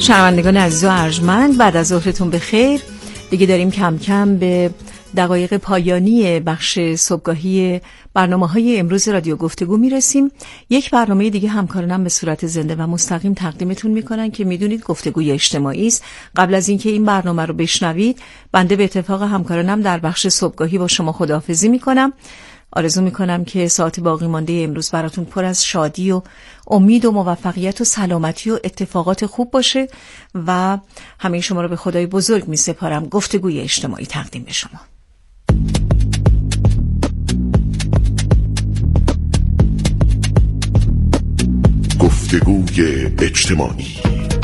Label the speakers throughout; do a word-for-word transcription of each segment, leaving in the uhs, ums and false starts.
Speaker 1: شنوندگان عزیز و ارجمند، بعد از ظهرتون بخیر. دیگه داریم کم کم به دقایق پایانی بخش صبحگاهی برنامه‌های امروز رادیو گفتگو میرسیم. یک برنامه دیگه همکارانم به صورت زنده و مستقیم تقدیمتون میکنن که میدونید گفتگوی اجتماعی است. قبل از اینکه این برنامه رو بشنوید، بنده به اتفاق همکارانم در بخش صبحگاهی با شما خداحافظی میکنم. آرزو میکنم که ساعت باقی مانده امروز براتون پر از شادی و امید و موفقیت و سلامتی و اتفاقات خوب باشه و همه شما رو به خدای بزرگ میسپارم. گفتگوی اجتماعی تقدیم به شما.
Speaker 2: گفتگوی اجتماعی.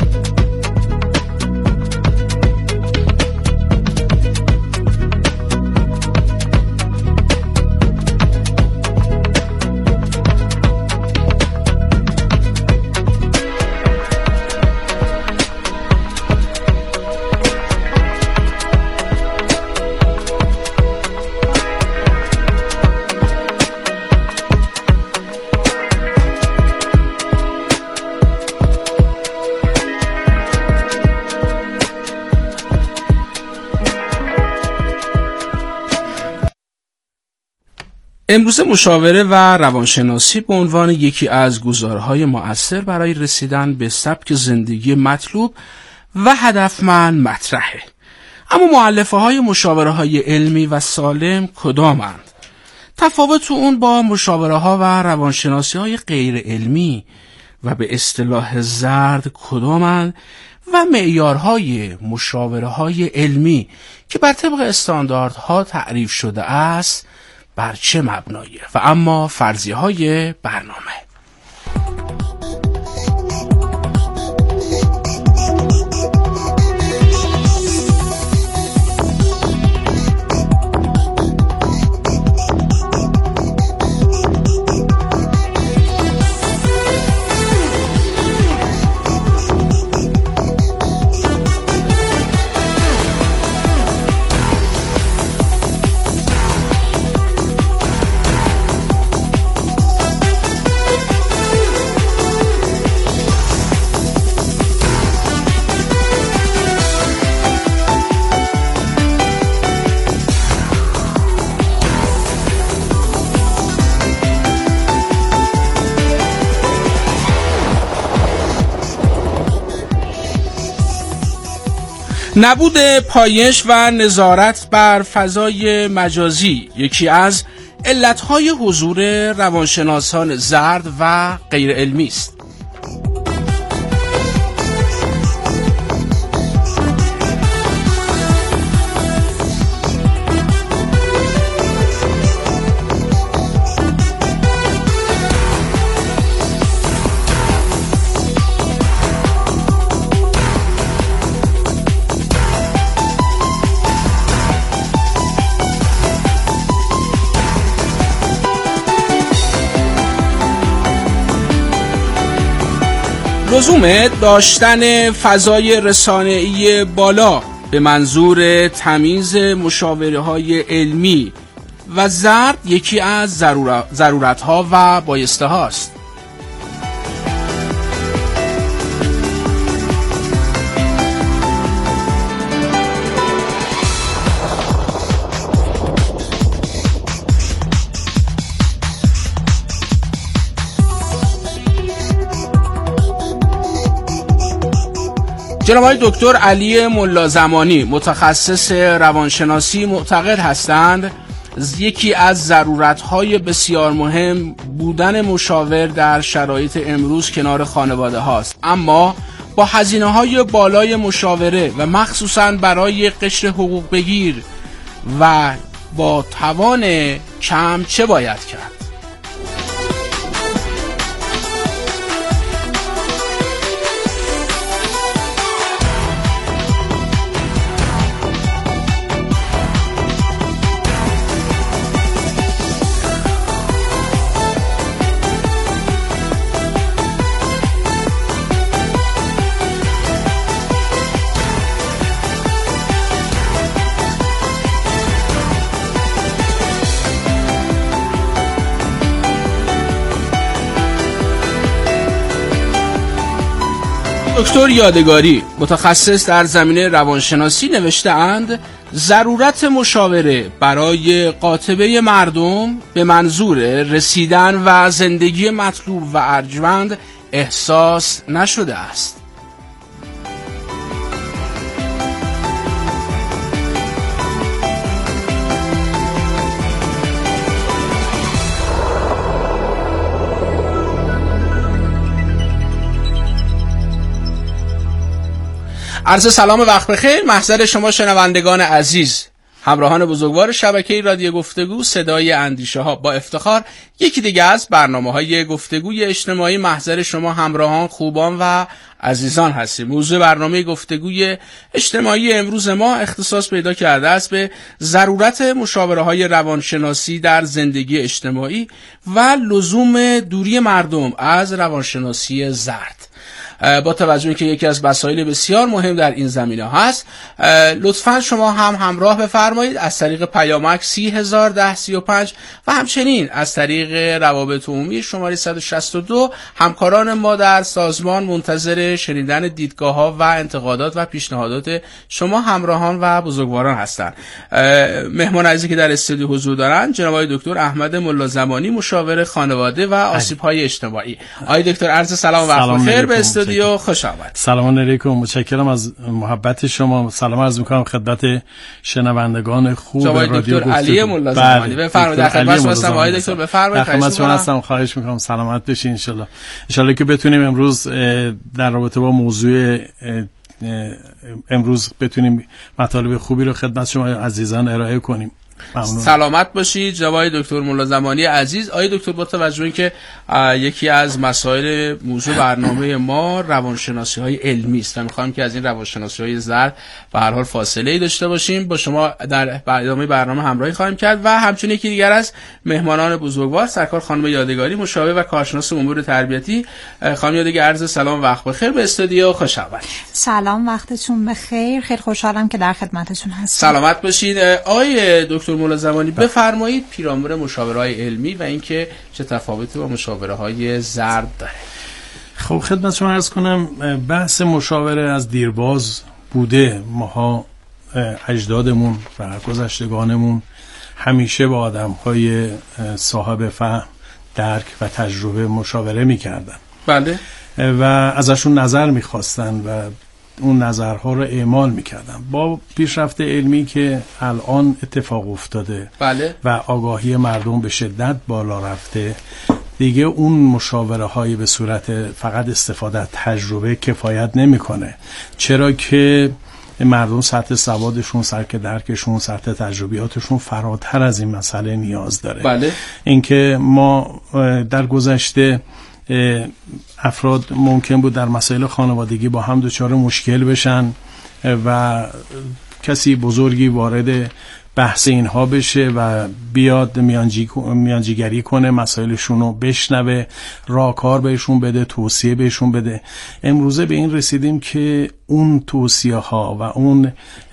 Speaker 3: امروز مشاوره و روانشناسی به عنوان یکی از گزارهای مؤثر برای رسیدن به سبک زندگی مطلوب و هدفمند مطرحه. اما مؤلفه های مشاوره های علمی و سالم کدامند؟ تفاوت اون با مشاوره ها و روانشناسی های غیر علمی و به اصطلاح زرد کدامند؟ و معیارهای مشاوره های علمی که بر طبق استانداردها تعریف شده است بر چه مبنایه؟ و اما فرضیه های برنامه. نبود پایش و نظارت بر فضای مجازی یکی از علتهای حضور روانشناسان زرد و غیر علمی است. لزوم داشتن فضای رسانه‌ای بالا به منظور تمیز مشاوره‌های علمی و زرد یکی از ضرورت‌ها و بایسته هاست. جناب آقای دکتر علی ملازمانی متخصص روانشناسی معتقد هستند یکی از ضرورت‌های بسیار مهم بودن مشاور در شرایط امروز کنار خانواده هاست، اما با هزینه‌های بالای مشاوره و مخصوصاً برای قشر حقوق بگیر و با توان کم چه باید کرد؟ دکتر یادگاری متخصص در زمینه روانشناسی نوشته اند ضرورت مشاوره برای قاطبه مردم به منظور رسیدن و زندگی مطلوب و ارجمند احساس نشده است. عرض سلام وقت بخیر محضر شما شنوندگان عزیز، همراهان بزرگوار شبکه رادیو گفتگو صدای اندیشه ها. با افتخار یکی دیگه از برنامه‌های گفتگوی اجتماعی محضر شما همراهان خوبان و عزیزان هستیم. موضوع برنامه گفتگوی اجتماعی امروز ما اختصاص پیدا کرده است به ضرورت مشاوره‌های روانشناسی در زندگی اجتماعی و لزوم دوری مردم از روانشناسی زرد. با توجه که یکی از مسائل بسیار مهم در این زمینه هست، لطفاً شما هم همراه بفرمایید از طریق پیامک سی هزار ده سی و پنج و همچنین از طریق روابط عمومی شماره صد و شصت و دو. همکاران ما در سازمان منتظر شنیدن دیدگاه‌ها و انتقادات و پیشنهادات شما همراهان و بزرگواران هستند. مهمان عزیزی که در استودیو حضور دارند جناب آقای دکتر احمد ملازمانی، مشاور خانواده و آسیب‌های اجتماعی. آقای دکتر عرض سلام و وقت بخیر به استودیو خوش آمد.
Speaker 2: سلام علیکم، متشکرم از محبت شما. سلام عرض می‌کنم خدمت شنوندگان خوب رادیو
Speaker 3: دکتر
Speaker 2: گفتگو.
Speaker 3: علی ملازمانی بفرمایید. در خدمت هستم آقای دکتر، بفرمایید.
Speaker 2: در خدمت شما هستم، خواهش می‌کنم سلامت بشین ان شاء الله. ان شاء الله که بتونیم امروز در رابطه با موضوع امروز بتونیم مطالب خوبی رو خدمت شما عزیزان ارائه کنیم. ممنون.
Speaker 3: سلامت باشید جناب دکتر ملازمانی عزیز. آقای دکتر، با توجه اینکه یکی از مسائل موضوع برنامه ما روانشناسی های علمی است و می‌خوایم که از این روانشناسی های زرد به هر حال فاصله‌ای داشته باشیم، با شما در ادامه برنامه همراهی خواهیم کرد و همچنین یکی دیگر از مهمانان بزرگوار سرکار خانم یادگاری، مشاور و کارشناس امور تربیتی. خانم یادگاری عرض سلام وقت بخیر به استودیو خوش آمدید.
Speaker 4: سلام، وقتتون بخیر. خیلی خوشحالم که در خدمتتون هستم.
Speaker 3: سلامت باشید. آقای دکتر ملازمانی بفرمایید پیرامون مشاوره‌های علمی و اینکه چه تفاوتی با مشاوره‌های زرد داره.
Speaker 2: خب خدمت شما عرض کنم بحث مشاوره از دیرباز بوده. ماها اجدادمون و گذشتگانمون همیشه با آدم‌های صاحب فهم، درک و تجربه مشاوره می‌کردن.
Speaker 3: بله.
Speaker 2: و ازشون نظر می‌خواستن و اون نظرها رو اعمال میکردن. با پیشرفت علمی که الان اتفاق افتاده
Speaker 3: بله.
Speaker 2: و آگاهی مردم به شدت بالا رفته، دیگه اون مشاوره های به صورت فقط استفاده از تجربه کفایت نمیکنه. چرا که مردم سطح سوادشون، سطح درکشون، سطح تجربیاتشون فراتر از این مسئله نیاز داره.
Speaker 3: بله.
Speaker 2: اینکه ما در گذشته افراد ممکن بود در مسائل خانوادگی با هم دچار مشکل بشن و کسی بزرگی وارد بحث اینها بشه و بیاد میانجی میانجیگری کنه، مسائلشون رو بشنوه، راهکار بهشون بده، توصیه بهشون بده. امروزه به این رسیدیم که اون توصیه ها و اون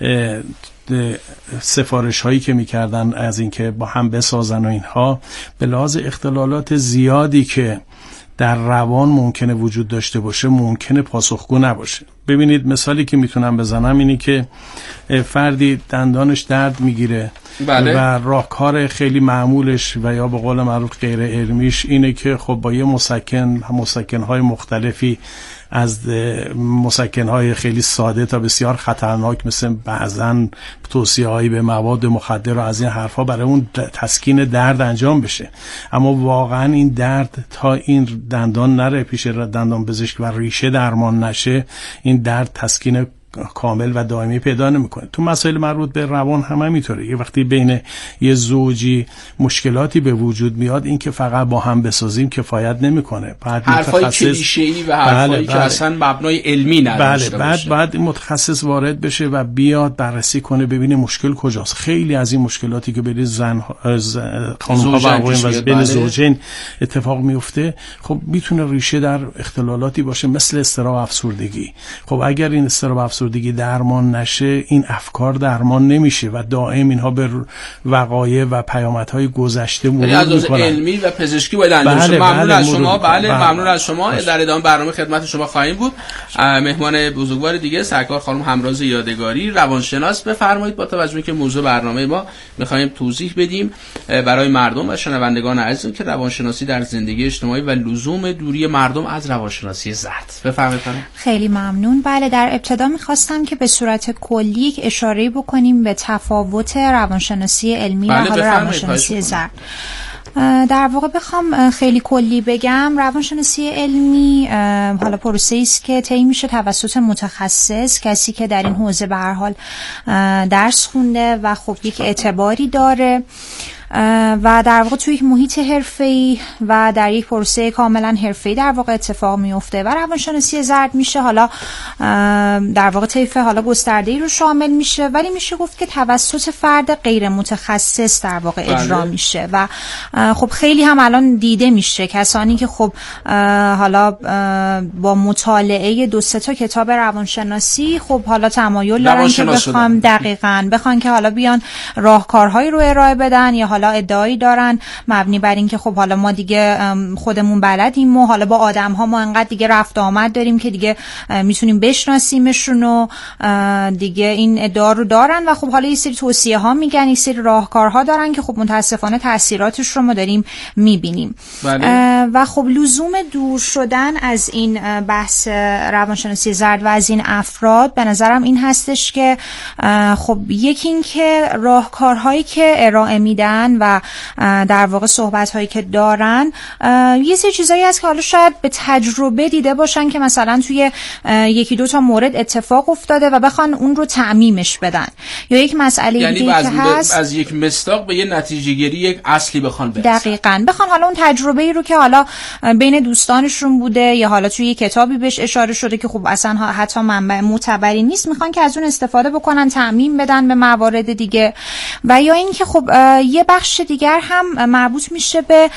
Speaker 2: سفارش هایی که میکردن از اینکه با هم بسازن و اینها به لحاظ اختلالات زیادی که در روان ممکنه وجود داشته باشه ممکنه پاسخگو نباشه. ببینید مثالی که میتونم بزنم اینی که فردی دندانش درد میگیره
Speaker 3: بله.
Speaker 2: و راهکار خیلی معمولش و یا به قول معروف غیر علمیش اینه که خب با یه مسکن مسکن‌های مختلفی از مسکن‌های خیلی ساده تا بسیار خطرناک مثل بعضن توصیه‌هایی به مواد مخدر و از این حرفا برای اون تسکین درد انجام بشه. اما واقعا این درد تا این دندان نره پیش دندان پزشک و ریشه درمان نشه، این درد تسکین کامل و دائمی پیدا نمیکنه. تو مسائل مربوط به روان هم همینطوره. یه وقتی بین یه زوجی مشکلاتی به وجود میاد، این که فقط با هم بسازیم کفایت نمیکنه. بعد
Speaker 3: حرفای کلیشه‌ای و حرفایی
Speaker 2: بله،
Speaker 3: که
Speaker 2: بله.
Speaker 3: اصلا مبنای علمی نداشته
Speaker 2: بله، بعد
Speaker 3: باشه.
Speaker 2: بعد متخصص وارد بشه و بیاد بررسی کنه ببینه مشکل کجاست. خیلی از این مشکلاتی که بین زن خانم‌ها و آقایون و بین زوجین اتفاق میفته، خب میتونه ریشه در اختلالاتی باشه مثل اضطراب افسردگی. خب اگر این اضطراب افسردگی افسردگی درمان نشه این افکار درمان نمیشه و دائم اینها به وقایع و پیامدهای گذشته مرور میکنن.
Speaker 3: علمی و پزشکی باید انجام بشه. ممنون از شما. بله ممنون از شما. در ادامه برنامه خدمت شما خواهیم بود. مهمان بزرگوار دیگه سرکار خانم همراز یادگاری، روانشناس. بفرمایید با توجه که موضوع برنامه ما می‌خوایم توضیح بدیم برای مردم و شنوندگان عزیز که روانشناسی در زندگی اجتماعی و لزوم دوری مردم از روانشناسی زرد. بفرمایید.
Speaker 4: خیلی ممنون. بله در ابتدا می‌خواستم که به صورت کلی یک اشاره بکنیم به تفاوت روانشناسی علمی
Speaker 3: بله،
Speaker 4: و حالا روانشناسی زرد. در واقع بخوام خیلی کلی بگم، روانشناسی علمی حالا پروسه‌ای است که طی میشه توسط متخصص، کسی که در این حوزه به هر حال درس خونده و خب یک اعتباری داره و در واقع توی یک محیط حرفه‌ای و در یک پروسه کاملا حرفه‌ای در واقع اتفاق میفته و روانشناسی زرد میشه حالا در واقع طیف حالا گسترده‌ای رو شامل میشه، ولی میشه گفت که توسط فرد غیر متخصص در واقع اجرا بله. میشه و خب خیلی هم الان دیده میشه کسانی که خب حالا با مطالعه دو سه تا کتاب روانشناسی خب حالا تمایل دارن که بخوام دقیقاً بخوان که حالا بیان راهکارهایی رو ارائه بدن یا حالا ادعایی دارن مبنی بر این که خب حالا ما دیگه خودمون بلدیم و حالا با آدم ها ما انقدر دیگه رفت آمد داریم که دیگه میتونیم بشناسیمشون و دیگه این ادعا رو دارن و خب حالا یه سری توصیه ها میگن، یه سری راهکارها دارن که خب متاسفانه تاثیراتش رو ما داریم میبینیم بله. و خب لزوم دور شدن از این بحث روانشناسی زرد و از این افراد به نظرم این هستش که خب یکی این که راهکارهایی که ارائه میدن و در واقع صحبت هایی که دارن یه سری چیزایی هست که حالا شاید به تجربه دیده باشن که مثلا توی یکی دو تا مورد اتفاق افتاده و بخوان اون رو تعمیمش بدن یا یک مسئله
Speaker 3: یعنی
Speaker 4: دیگه که هست
Speaker 3: از یک مصداق به یه نتیجه گیری یک اصلی بخوان برسن.
Speaker 4: دقیقاً بخوان حالا اون تجربه‌ای رو که حالا بین دوستانشون بوده یا حالا توی یک کتابی بهش اشاره شده که خب اصلا حتی منبع معتبری نیست، میخوان که از اون استفاده بکنن، تعمیم بدن به موارد دیگه. و یا اینکه خب یه بخش دیگر هم مربوط میشه به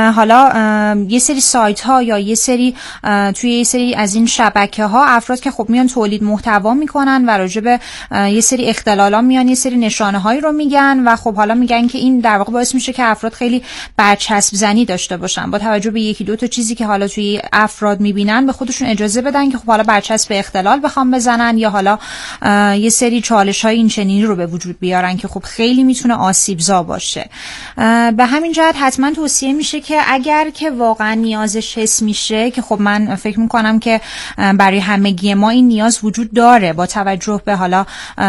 Speaker 4: حالا یه سری سایت ها یا یه سری توی یه سری از این شبکه ها افراد که خب میان تولید محتوا میکنن و راجع به یه سری اختلالات میان یه سری نشانه هایی رو میگن و خب حالا میگن که این در واقع باعث میشه که افراد خیلی برچسب زنی داشته باشن، با توجه به یکی دو تا چیزی که حالا توی افراد میبینن به خودشون اجازه بدن که خب حالا برچسب به اختلال بخوام بزنن یا حالا یه سری چالش های این چنینی رو به وجود بیارن که خب خیلی میتونه آسیبزا باشه. به همین جهت حتما توصیه میشه که اگر که واقعا نیازش حس میشه که خب من فکر میکنم که برای همگی ما این نیاز وجود داره با توجه به حالا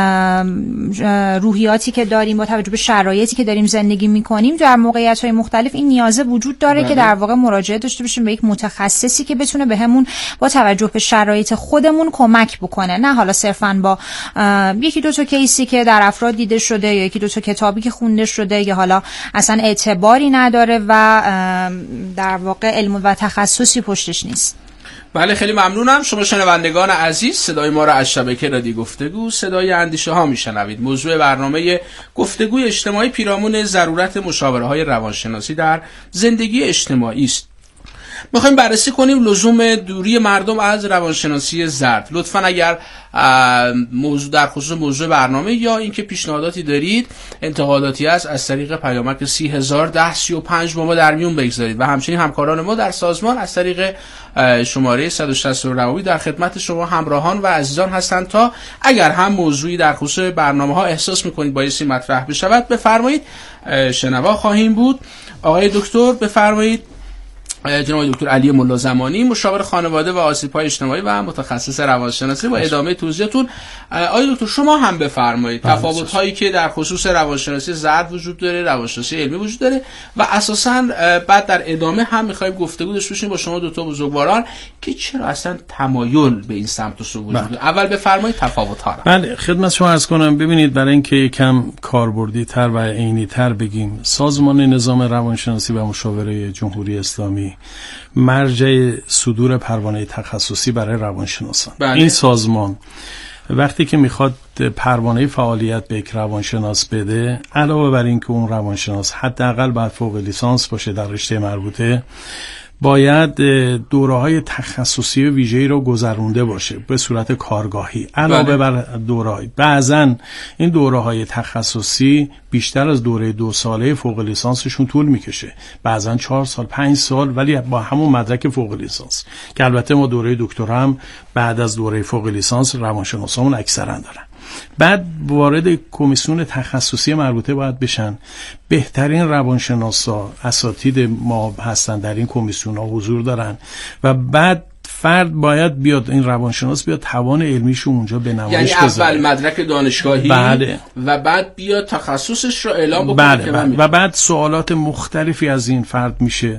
Speaker 4: روحیاتی که داریم، با توجه به شرایطی که داریم زندگی میکنیم در موقعیت‌های مختلف این نیاز وجود داره بله. که در واقع مراجعه داشته باشیم به یک متخصصی که بتونه بهمون با توجه به شرایط خودمون کمک بکنه، نه حالا صرفاً با یکی دو تا کیسی که در افراد دیده شده یا یکی دو تا کتابی که خونده شده یا حالا اصلا اعتباری نداره و در واقع علم و تخصصی پشتش نیست.
Speaker 3: بله خیلی ممنونم. شما شنوندگان عزیز صدای ما را از شبکه رادیو گفتگو صدای اندیشه ها میشنوید. موضوع برنامه گفتگوی اجتماعی پیرامون ضرورت مشاوره های روانشناسی در زندگی اجتماعی است. میخوایم بررسی کنیم لزوم دوری مردم از روانشناسی زرد. لطفاً اگر موضوع در خصوص موضوع برنامه یا اینکه پیشنهاداتی دارید، انتقاداتی است، از طریق پیامک سی هزار ده سی و پنج با ما در میون بگذارید و همچنین همکاران ما در سازمان از طریق شماره صد و شصت روابط در خدمت شما همراهان و عزیزان هستند تا اگر هم موضوعی در خصوص برنامه ها احساس میکنید بایستی مطرح بشود بفرمایید، شنوا خواهیم بود. آقای دکتر بفرمایید. جناب دکتر علی ملازمانی، مشاور خانواده و آسیب‌های اجتماعی و متخصص روانشناسی، با ادامه توضیحتون. آقای دکتر شما هم بفرمایید تفاوت‌هایی که در خصوص روانشناسی زرد وجود داره، روانشناسی علمی وجود داره و اساساً بعد در ادامه هم می‌خوایم گفتگو داشته باشیم با شما دو تا بزرگواران که چرا اصلا تمایل به این سمت و سو وجود داره. اول بفرمایید تفاوت‌ها رو.
Speaker 2: بله خدمت شما عرض کنم. ببینید برای اینکه یکم کاربردی‌تر و عینی‌تر بگیم، سازمان نظام روانشناسی و مشاوره جمهوری اسلامی مرجع صدور پروانه تخصصی برای روانشناسان.
Speaker 3: بله.
Speaker 2: این سازمان وقتی که میخواد پروانه فعالیت به یک روانشناس بده، علاوه بر این که اون روانشناس حداقل باید فوق لیسانس باشه در رشته مربوطه، باید دوره‌های تخصصی و ویژه‌ای رو گذرونده باشه به صورت کارگاهی علاوه بر دوره‌های. بعضن این دوره‌های تخصصی بیشتر از دوره دو ساله فوق لیسانسشون طول میکشه، بعضن چهار سال پنج سال، ولی با همون مدرک فوق لیسانس که البته ما دوره دکترا هم بعد از دوره فوق لیسانس روانشناسامون اکثرا دارن. بعد وارد کمیسیون تخصصی مربوطه باید بشن. بهترین روانشناسا اساتید ما هستن در این کمیسیون ها حضور دارن و بعد فرد باید بیاد، این روانشناس بیاد توان علمیشو اونجا به نمایش بذاره.
Speaker 3: یعنی اول مدرک دانشگاهی
Speaker 2: بله.
Speaker 3: و بعد بیاد تخصصش رو اعلام بکنه.
Speaker 2: بله
Speaker 3: که
Speaker 2: بله. و بعد سوالات مختلفی از این فرد میشه.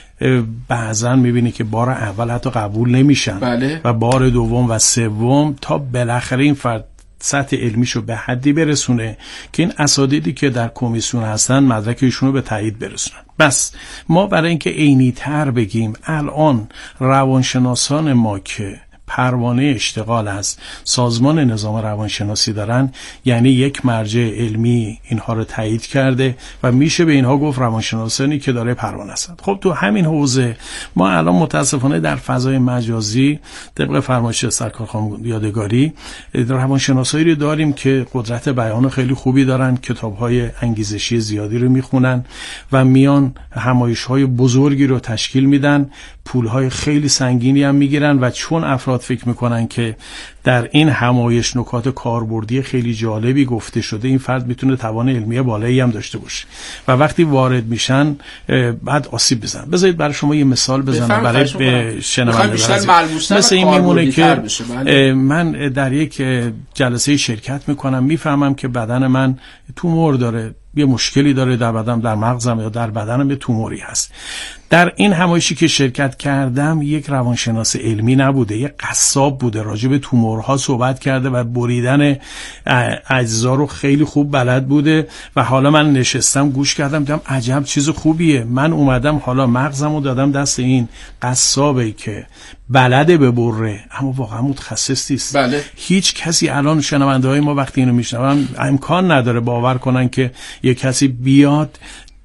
Speaker 2: بعضا میبینی که بار اول حتی قبول نمیشن.
Speaker 3: بله.
Speaker 2: و بار دوم و سوم تا بالاخره این فرد سطح علمیشو به حدی برسونه که این اساتیدی که در کمیسیون هستن مدرک ایشونو به تایید برسونن. بس ما برای اینکه عینی تر بگیم، الان روانشناسان ما که پروانه اشتغال از سازمان نظام روانشناسی دارن، یعنی یک مرجع علمی اینها رو تایید کرده و میشه به اینها گفت روانشناسانی که داره پروانه هستند. خب تو همین حوزه ما الان متاسفانه در فضای مجازی طبق فرمایش سرکار خانم یادگاری روانشناسایی رو داریم که قدرت بیان خیلی خوبی دارن، کتاب‌های انگیزشی زیادی رو میخونن و میان همایش‌های بزرگی رو تشکیل میدن، پول‌های خیلی سنگینی هم میگیرن و چون افراد فکر میکنن که در این همایش نکات کاربردی خیلی جالبی گفته شده، این فرد میتونه توان علمی بالایی هم داشته باشه و وقتی وارد میشن بعد آسیب بزنن. بذارید برای شما یه مثال بزنم برای به شنوندگان. مثل این میمونه که من در یک جلسه شرکت میکنم، میفهمم که بدن من تومور داره، یه مشکلی داره در بدنم، در مغزم یا در بدنم یه توموری هست. در این همایشی که شرکت کردم یک روانشناس علمی نبوده، یک قصاب بوده، راجع به تومورها صحبت کرده و بریدن اجزا رو خیلی خوب بلد بوده و حالا من نشستم گوش کردم، دیدم عجب چیز خوبیه. من اومدم حالا مغزمو دادم دست این قصابی که بلده ببره اما واقعا متخصص نیست.
Speaker 3: بله.
Speaker 2: هیچ کسی الان شنونده های ما وقتی اینو میشنون امکان نداره باور کنن که یک کسی بیاد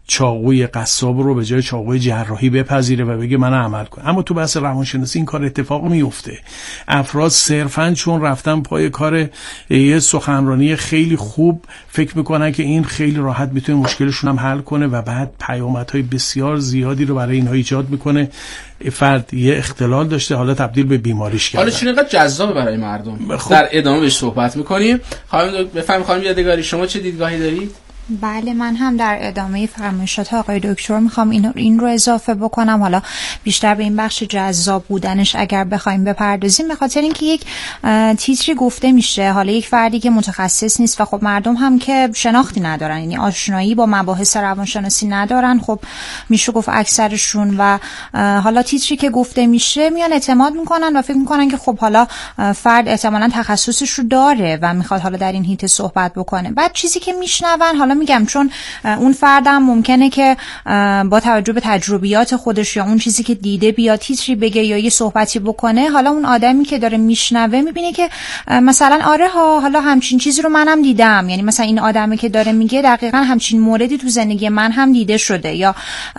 Speaker 2: چاقوی قصاب رو به جای چاقوی جراحی بپذیره و بگه من عمل کنم. اما تو بحث روانشناسی این کار اتفاق میفته. افراد صرفاً چون رفتن پای کار یه سخنرانی خیلی خوب فکر میکنن که این خیلی راحت میتونه مشکلشون هم حل کنه و بعد پیامدهای بسیار زیادی رو برای اینها ایجاد میکنه. فرد یه اختلال داشته حالا تبدیل به بیماریش کرده.
Speaker 3: حالا چون اینقدر جذابه برای مردم. خب. در ادامه بهش صحبت میکنیم. خانم بفرمایید خانم یادگاری، شما چه دیدگاهی دارید؟
Speaker 4: بله، من هم در ادامه فرمایشات آقای دکتر میخوام این این رو اضافه بکنم، حالا بیشتر به این بخش جذاب بودنش اگر بخوایم بپردازیم، به خاطر اینکه یک تیتری گفته میشه، حالا یک فردی که متخصص نیست و خب مردم هم که شناختی ندارن، یعنی آشنایی با مباحث روانشناسی ندارن، خب میشه گفت اکثرشون، و حالا تیتری که گفته میشه میان اعتماد میکنن و فکر میکنن که خب حالا فرد احتمالاً تخصصش رو داره و میخواد حالا در این هیته صحبت بکنه. بعد چیزی که میشنون، حالا میگم چون اون فردم ممکنه که با توجه به تجربیات خودش یا اون چیزی که دیده بیاد تیتری بگه یا یه صحبتی بکنه، حالا اون آدمی که داره میشنوه میبینه که مثلا آره ها، حالا همچین چیزی رو منم دیدم، یعنی مثلا این آدمی که داره میگه دقیقاً همچین موردی تو زندگی من هم دیده شده، یا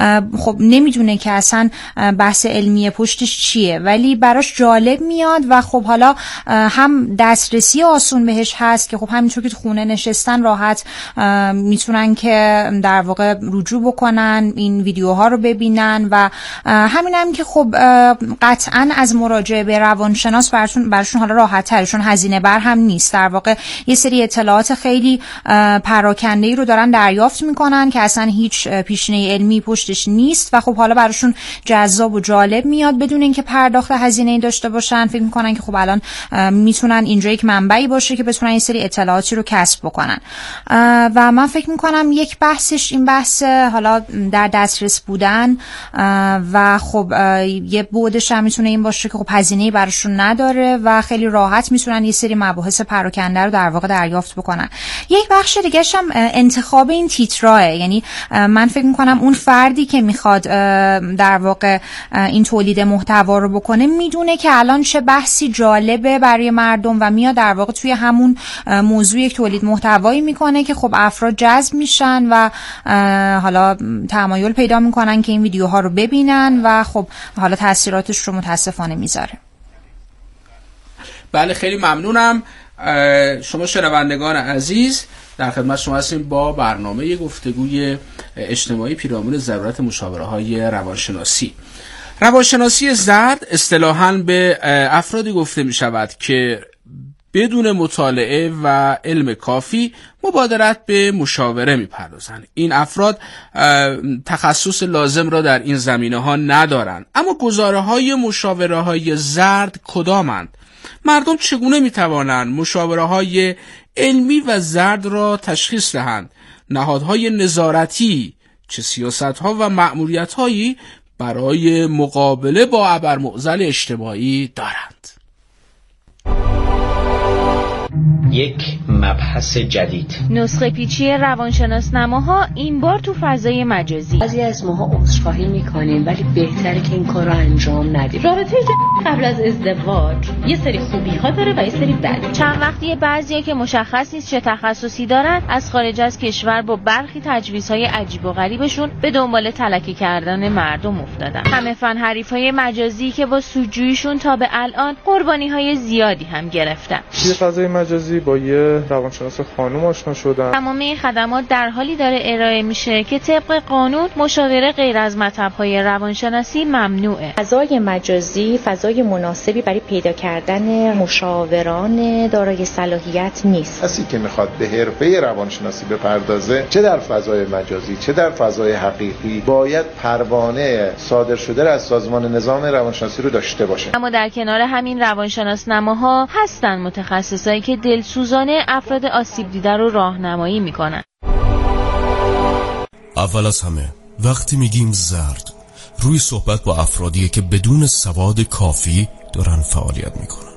Speaker 4: خب نمیدونه که اصلا بحث علمی پشتش چیه ولی براش جالب میاد و خب حالا هم دسترسی آسون بهش هست که خب همینطور که تو خونه نشستن راحت میتونن که در واقع رجوع بکنن، این ویدیوها رو ببینن و همین هم که خب قطعا از مراجعه به روانشناس برشون برشون حالا راحت ترشون هزینه بر هم نیست، در واقع یه سری اطلاعات خیلی پراکنده‌ای رو دارن دریافت میکنن که اصلا هیچ پیشینه علمی پشتش نیست و خب حالا براشون جذاب و جالب میاد بدون اینکه پرداخت هزینه‌ای داشته باشن. فکر میکنن که خب الان میتونن اینجا یک منبعی باشه که بتونن این سری اطلاعاتی رو کسب بکنن و من فکر میکنم یک بحثش این بحث حالا در دسترس بودن و خب یه بودش هم میتونه این باشه که خب هزینه‌ای براشون نداره و خیلی راحت میتونن یه سری مباحث پراکنده رو در واقع دریافت بکنن. یک بخش دیگه هم انتخاب این تیتراه، یعنی من فکر میکنم اون فردی که میخواد در واقع این تولید محتوا رو بکنه میدونه که الان چه بحثی جالبه برای مردم و میاد در واقع توی همون موضوع یک تولید محتوایی میکنه که خب افراد جذب میشن و حالا تمایل پیدا میکنن که این ویدیوها رو ببینن و خب حالا تاثیراتش رو متاسفانه میذاره.
Speaker 3: بله خیلی ممنونم. شما شنوندگان عزیز، در خدمت شما هستیم با برنامه گفتگوی اجتماعی پیرامون ضرورت مشاوره‌های روانشناسی. روانشناسی زرد اصطلاحاً به افرادی گفته می شود که بدون مطالعه و علم کافی مبادرت به مشاوره می پردازند. این افراد تخصص لازم را در این زمینه ها ندارند. اما گزاره های مشاوره های زرد کدامند؟ مردم چگونه می توانند مشاوره های علمی و زرد را تشخیص دهند؟ نهادهای نظارتی چه سیاست ها و مأموریت هایی برای مقابله با ابرمعضل اجتماعی دارند؟
Speaker 5: یک مبحث جدید،
Speaker 6: نسخه پیچی روانشناس نماها این بار تو فضای مجازی.
Speaker 7: بعضی از ماها عذرخواهی میکنیم ولی بهتره که این کار رو انجام ندیم.
Speaker 8: رابطه قبل از ازدواج یه سری خوبی ها داره و یه سری بد.
Speaker 6: چند وقتیه بعضیا که مشخص نیست چه تخصصی دارن از خارج از کشور با برخی تجویزهای عجیب و غریبشون به دنبال تلکی کردن مردم افتادن. همه فن حریفای مجازی که با سودجوییشون تا به الان قربانی‌های زیادی هم گرفتن.
Speaker 9: توی فضای مجازی با یه روانشناس خانم آشنا شدم.
Speaker 6: تمام این خدمات در حالی داره ارائه میشه که طبق قانون مشاوره غیر از مطب‌های روانشناسی ممنوعه.
Speaker 10: فضای مجازی فضای مناسبی برای پیدا کردن مشاوران دارای صلاحیت نیست.
Speaker 11: کسی که میخواد به حرفه روانشناسی بپردازه، چه در فضای مجازی چه در فضای حقیقی، باید پروانه صادر شده از سازمان نظام روانشناسی رو داشته باشه.
Speaker 6: اما در کنار همین روانشناس نماها هستن متخصصایی که دلسوزانه افراد آسیب دیده رو راهنمایی میکنن.
Speaker 12: اول از همه وقتی میگیم زرد، روی صحبت با افرادیه که بدون سواد کافی دارن فعالیت میکنن.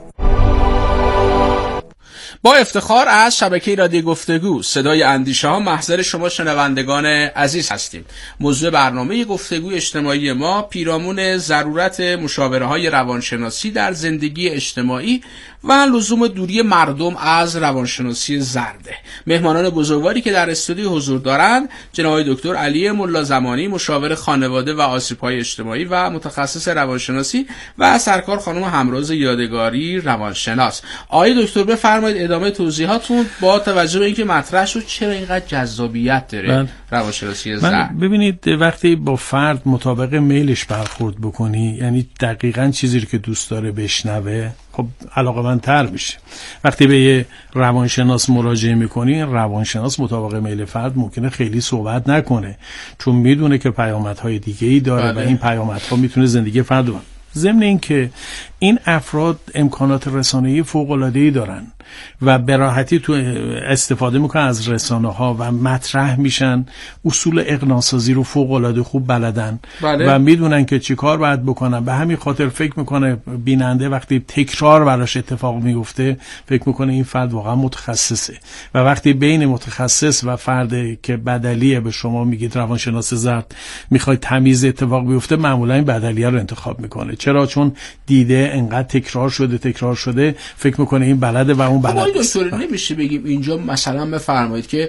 Speaker 3: با افتخار از شبکه رادیو گفتگو صدای اندیشه ها محضر شما شنوندگان عزیز هستیم. موضوع برنامه گفتگو اجتماعی ما پیرامون ضرورت مشاوره های روانشناسی در زندگی اجتماعی و لزوم دوری مردم از روانشناسی زرده. مهمانان بزرگواری که در استودیو حضور دارند جناب دکتر علی ملا زمانی، مشاور خانواده و آسیب‌های اجتماعی و متخصص روانشناسی، و سرکار خانم همراز یادگاری، روانشناس. آقای دکتر بفرمایید ادامه توضیحاتون با توجه به اینکه مطرح شد چرا اینقدر جذابیت داره روانشناسی زرد.
Speaker 2: ببینید وقتی با فرد مطابق میلش برخورد بکنی، یعنی دقیقاً چیزی رو که دوست داره بشنوه، خب علاقه‌مندتر میشه. وقتی به یه روانشناس مراجعه میکنی، روانشناس مطابق میل فرد ممکنه خیلی صحبت نکنه، چون میدونه که پیامدهای دیگه‌ای داره بله. و این پیامدها میتونه زندگی فرد رو. ضمن این که این افراد امکانات رسانه‌ای فوق‌العاده‌ای دارن و به راحتی تو استفاده میکنن از رسانه‌ها و مطرح میشن، اصول اقناع‌سازی رو فوق‌العاده خوب بلدن بله. و میدونن که چی کار باید بکنن. به همین خاطر فکر میکنه بیننده وقتی تکرار براش اتفاق میفته فکر میکنه این فرد واقعا متخصصه، و وقتی بین متخصص و فرد که بدلیه به شما میگید روانشناس زرد میخواد تمیز اتفاق بیفته، معمولا این بدلیه رو انتخاب میکنه. چرا؟ چون دیده انقدر تکرار شده تکرار شده فکر میکنه این بلده و اون بلد نیست.
Speaker 3: نمیشه بگیم اینجا مثلا بفرمایید که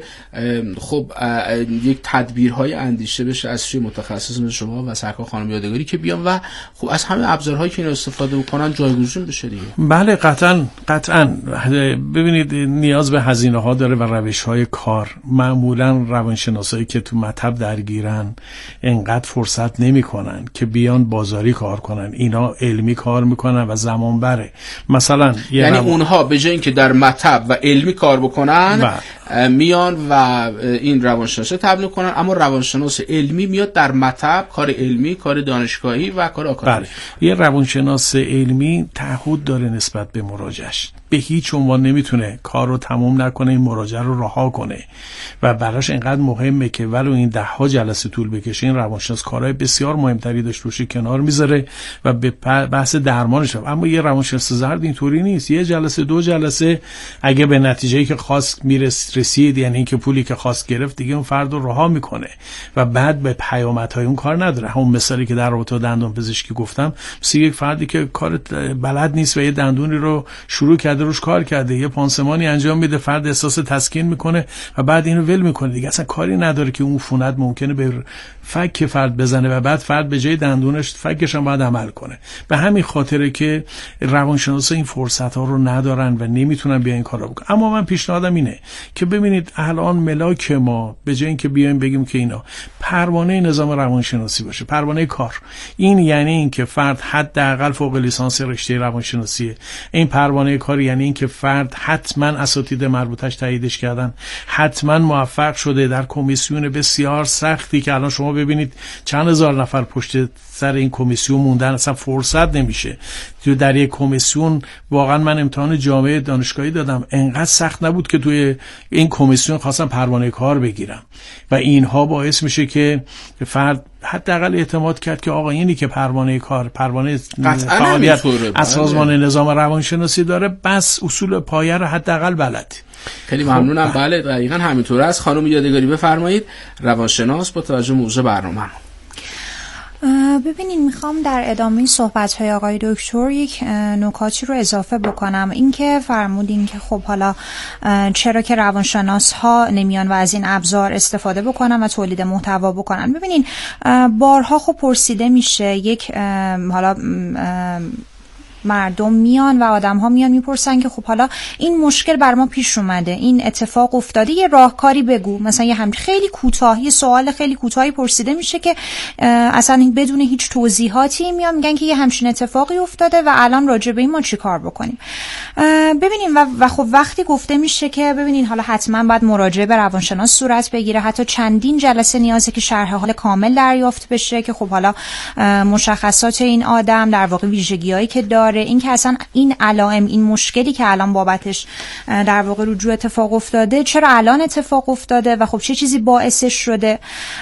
Speaker 3: خب یک تدبیرهای اندیشه بشه از سوی متخصص مثل شما و سرکار خانم یادگاری که بیان و خب از همه ابزارهایی که این استفاده میکنن جایگزین بشه دیگه.
Speaker 2: بله قطعا قطعا. ببینید نیاز به هزینه ها داره و روش های کار. معمولا روانشناسایی که تو مطب درگیرن انقدر فرصت نمیکنن که بیان بازاری کار کنن، اینا علمی کار میکنن و زمان بره. مثلا
Speaker 3: یعنی رو... اونها به جای اینکه در مطب و علمی کار بکنن و... میان و این روانشناسی تبلیغ کنن، اما روانشناس علمی میاد در مطب کار علمی، کار دانشگاهی و کار آکادمیک.
Speaker 2: یه روانشناس علمی تعهد داره نسبت به مراجعش، به هیچ عنوان نمیتونه کار رو تموم نکنه، این مراجعه رو رها کنه و براش اینقدر مهمه که ولو این ده ها جلسه طول بکشه این روانشناس کارهای بسیار مهمتری داشت روش کنار میذاره و به بحث درمانش. اما یه روانشناس زرد اینطوری نیست. یه جلسه دو جلسه اگه به نتیجه‌ای که خواست میرس خواست رسید، یعنی اینکه پولی که خواست گرفت دیگه اون فرد رو رها میکنه و بعد به پیامدهای اون کار نداره. همون مثالی که در رابطه با دندون پزشکی گفتم، مثل یک فردی که کار بلد نیست و یه دندونی رو شروع کرده روش کار کرده، یه پانسمانی انجام میده، فرد احساس تسکین میکنه و بعد اینو ول میکنه، دیگه اصلا کاری نداره که اون عفونت ممکنه به فک فرد بزنه و بعد فرد به جای دندونش فکش هم باید عمل کنه. به همین خاطره که روانشناسا این فرصت ها رو ندارن و نمیتونن بیان این کارا بکنن. اما من پیشنهادم اینه که ببینید الان ملاک ما به جای اینکه بیایم بگیم که اینا پروانه نظام روانشناسی باشه، پروانه کار، این یعنی اینکه فرد حداقل فوق لیسانس رشته روانشناسیه. این پروانه کار یعنی اینکه فرد حتما اساتید مربوطش تاییدش کردن، حتما موفق شده در کمیسیون بسیار سختی که الان شما ببینید چند هزار نفر پشت سر این کمیسیون موندن، اصلا فرصت نمیشه. تو در یک کمیسیون واقعا من امتحان جامعه دانشگاهی دادم، انقدر سخت نبود که توی این کمیسیون خواستم پروانه کار بگیرم و اینها باعث میشه که فرد حداقل اعتماد کرد که آقا اینی که پروانه کار، پروانه فعالیت از سازمان نظام روانشناسی داره، بس اصول پایه رو حداقل بلد.
Speaker 3: خیلی ممنونم. بله دقیقاً همینطور است. خانم یادگاری بفرمایید، روانشناس با توجه موضوع برنامه.
Speaker 4: ببینین میخوام در ادامه صحبت‌های آقای دکتر یک نکاتی رو اضافه بکنم. اینکه فرمودین که خب حالا چرا که روانشناس ها نمیان و از این ابزار استفاده بکنن و تولید محتوا بکنن. ببینین بارها خب پرسیده میشه، یک حالا مردم میان و آدم ها میان میپرسن که خب حالا این مشکل بر ما پیش اومده، این اتفاق افتاده، یه راهکاری بگو. مثلا یه همین خیلی کوتاه، یه سوال خیلی کوتاهی پرسیده میشه که اصلا بدون هیچ توضیحاتی میان میگن که یه همچین اتفاقی افتاده و الان راجع به این ما چی کار بکنیم. ببینین و, و خب وقتی گفته میشه که ببینین حالا حتما باید مراجعه به روانشناس صورت بگیره، حتی چندین جلسه نیازه که شرح حال کامل دریافت بشه که خب حالا مشخصات این آدم، در واقع ویژگی‌هایی که داره، این که اصلا این علائم، این مشکلی که الان بابتش در واقع رجوع اتفاق افتاده چرا الان اتفاق افتاده و خب چه چیزی باعثش شده.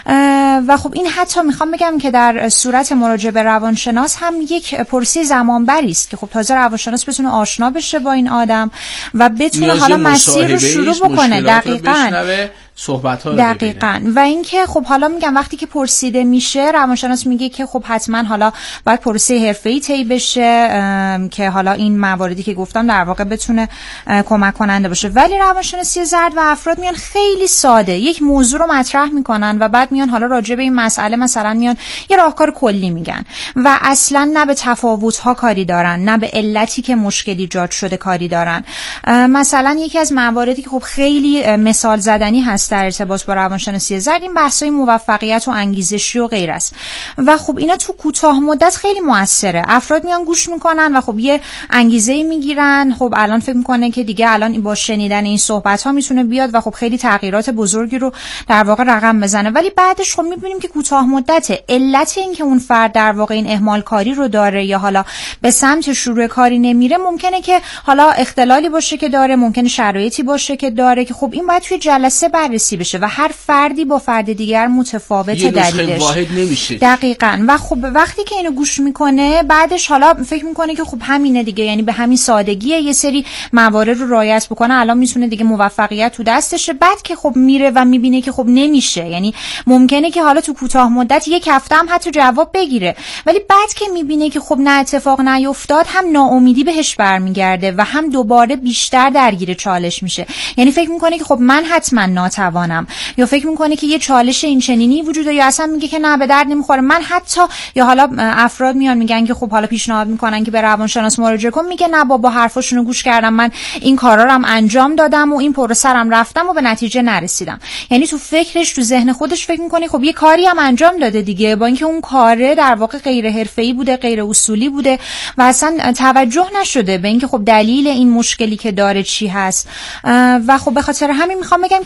Speaker 4: و خب این حتی میخوام بگم که در صورت مراجعه به روانشناس هم یک پرسی زمانبری است که خب تازه روانشناس بتونه آشنا بشه با این آدم و بتونه حالا مسیر رو شروع بکنه. دقیقاً
Speaker 3: صحبت ها رو
Speaker 4: دقیقاً. و اینکه خب حالا میگم وقتی که پرسیده میشه روانشناس میگه که خب حتما حالا باید پروسه حرفه‌ای طی بشه که حالا این مواردی که گفتم در واقع بتونه کمک کننده باشه. ولی روانشناسی زرد و افراد میان خیلی ساده یک موضوع رو مطرح میکنن و بعد میان حالا راجع به این مسئله مثلا میان یه راهکار کلی میگن و اصلا نه به تفاوت‌ها کاری دارن، نه به علتی که مشکل ایجاد شده کاری دارن. مثلا یکی از مواردی که خب خیلی مثال زدنی هست در ارتباط با روانشناسی زرد این بحث‌های موفقیت و انگیزشی و غیره است و خب اینا تو کوتاه مدت خیلی موثره. افراد میان گوش میکنن و خب یه انگیزه‌ای میگیرن، خب الان فکر میکنه که دیگه الان با شنیدن این صحبت‌ها میتونه بیاد و خب خیلی تغییرات بزرگی رو در واقع رقم بزنه. ولی بعدش خب میبینیم که کوتاه مدته. علت این که اون فرد در واقع این اهمال کاری رو داره یا حالا به سمت شروع کاری نمیره ممکنه که حالا اختلالی باشه که داره، ممکنه شرایطی باشه که داره که خب این باید توی جلسه بررسی بشه و هر فردی با فرد دیگر متفاوته دلیلش.
Speaker 3: واحد نمیشه.
Speaker 4: دقیقاً. و خب وقتی که اینو گوش میکنه بعدش حالا فکر میکنه که خب همینه دیگه، یعنی به همین سادگیه، یه سری موارد رو رعایت بکنه الان میتونه دیگه موفقیت تو دستشه. بعد که خب میره و میبینه که خب نمیشه، یعنی ممکنه که حالا تو کوتاه مدت یک هفته هم حتی جواب بگیره، ولی بعد که میبینه که خب نه اتفاق نیفتاد هم ناامیدی بهش برمیگرده و هم دوباره بیشتر درگیر چالش میشه. یعنی فکر میکنه که خب من حتما ناتوانم، یا فکر میکنه که یه چالش این چنینی وجود داره، یا اصلا میگه که نه به درد نمیخوره من حتی، یا حالا افراد میان میگن که خب حالا پیشنهاد میکنن که به روانشناس مراجعه کن، میگه نه بابا حرفاشونو گوش کردم، من این کارا رو هم انجام دادم و این پروسه رو رفتم و به نتیجه نرسیدم. یعنی تو فکرش، تو ذهن خودش فکر میکنه خب یه کاری هم انجام داده دیگه، با اینکه اون کاره در واقع غیر حرفه‌ای بوده، غیر اصولی بوده و اصلا توجه نشده به اینکه خب دلیل این مشکلی که داره چی هست. و خب به خاطر همین میخوام بگم که حتی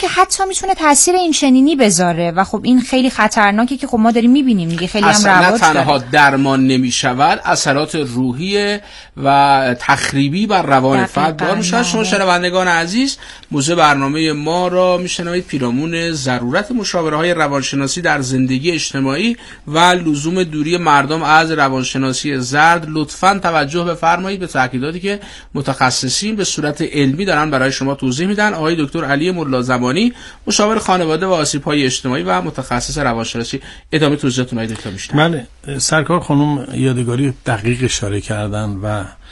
Speaker 4: حتی میتونه تاثیر این چنینی بذاره و خب این خیلی خطرناکه که خب ما داریم میبینیم دیگه خیلی هم رواج داره.
Speaker 3: نه تنها درمان نمیشود، اثرات روحی و تخریبی بر روان فرد بار میشن. شما شنوندگان عزیز، موضوع برنامه ما را میشنوید پیرامون ضرورت مشاوره های روانشناسی در زندگی اجتماعی و لزوم دوری مردم از روانشناسی زرد. لطفاً توجه بفرمایید به تاکیداتی که متخصصین به صورت علمی دارن برای شما توضیح میدن. آقای دکتر علی ملازمانی، مشاور خانواده و آسیب‌های اجتماعی و متخصص روانشناسی، ادامه توضیحاتون آقای دکتر میشنم.
Speaker 2: بله، سرکار خانم یادگاری دقیق اشاره کردن و